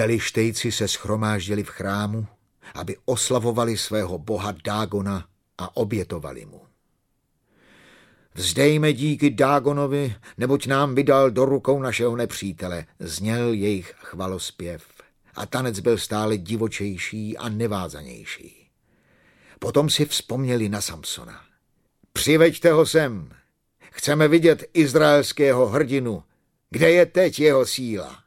Pelištejci se shromáždili v chrámu, aby oslavovali svého boha Dágona a obětovali mu. Vzdejme díky Dágonovi, neboť nám vydal do rukou našeho nepřítele, zněl jejich chvalospěv. A tanec byl stále divočejší a nevázanější. Potom si vzpomněli na Samsona. Přiveďte ho sem. Chceme vidět izraelského hrdinu. Kde je teď jeho síla?